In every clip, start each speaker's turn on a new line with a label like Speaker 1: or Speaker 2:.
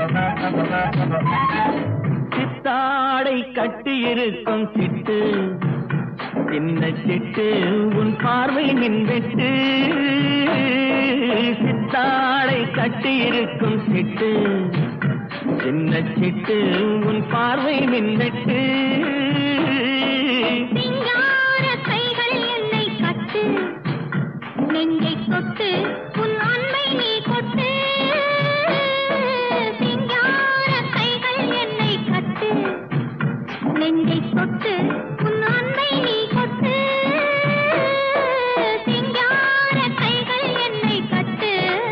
Speaker 1: சித்தாடை கட்டியிருக்கும் சிட்டு சின்ன சிட்டு உன் பார்வை மின்வெட்டு சித்தாடை கட்டியிருக்கும் சிட்டு சின்ன சிட்டு உன் பார்வை மின்வெட்டு
Speaker 2: சிங்கார கைகள் என்னை கட்டு நெஞ்சை தொட்டு உன் அன்பை நீ கொட்டு சிங்கார கைகள் என்னை கட்டு நெஞ்சை தொட்டு உன் அன்பை நீ கொட்டு சிங்கார கைகள் என்னை கட்டு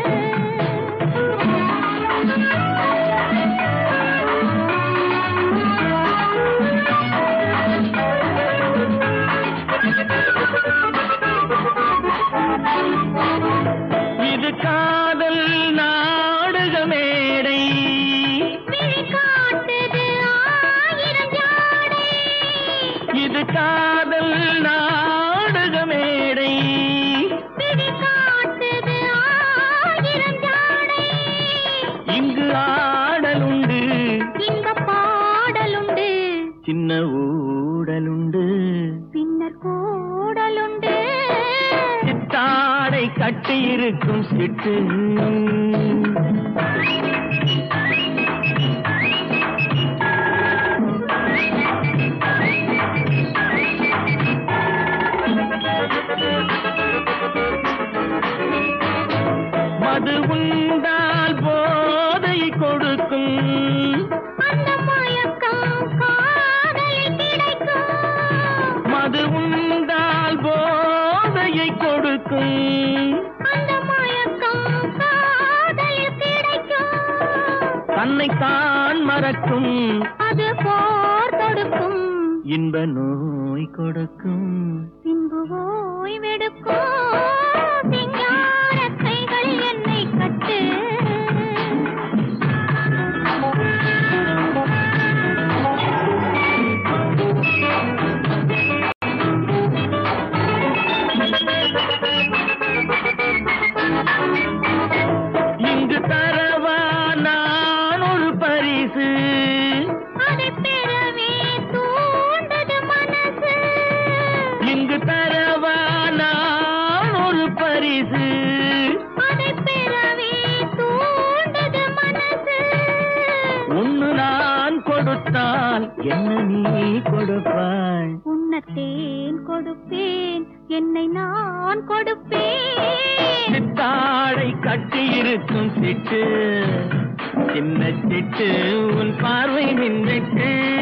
Speaker 1: இது காதல் நாடக மேடை
Speaker 2: காட்டுது ஆயிரம் ஜாடை
Speaker 1: இது காதல் நாடக மேடை
Speaker 2: காட்டுது ஆயிரம் ஜாடை
Speaker 1: இங்கு ஆடலுண்டு
Speaker 2: இங்க பாடலுண்டு
Speaker 1: சின்ன ஊடலுண்டு
Speaker 2: பின்னர் கூடலுண்டு
Speaker 1: சித்தாடை கட்டியிருக்கும் சிட்டு மது உண்டால் போதை கொடுக்கும்
Speaker 2: அந்த மயக்கம் காதலில் கிடைக்கும்
Speaker 1: மது உண்டால் போதையை கொடுக்கும்
Speaker 2: அந்த மயக்கம் காதலில் கிடைக்கும்
Speaker 1: தன்னைத்தான் மறக்கும்
Speaker 2: அது போர் தொடுக்கும்
Speaker 1: இன்ப நோய் கொடுக்கும்
Speaker 2: பின்பு ஓய்வெடுக்கும் சிங்கார கைகள் என்னை கட்டு
Speaker 1: இங்கு தரவா நான் ஒரு பரிசு
Speaker 2: அதை பெறவே தூண்டது மனசு
Speaker 1: இங்கு தரவா நான் ஒரு பரிசு
Speaker 2: அதை பெறவே தூண்டது மனசு
Speaker 1: ஒன்னு நான் கொடுத்தால் என்ன நீ கொடுப்பாய்
Speaker 2: உன்னத்தேன் கொடுப்பேன் என்னை நான் கொடுப்பேன்
Speaker 1: சித்தாடை கட்டியிருக்கும் சிட்டு சின்ன சிட்டு உன் பார்வை மின்வெட்டு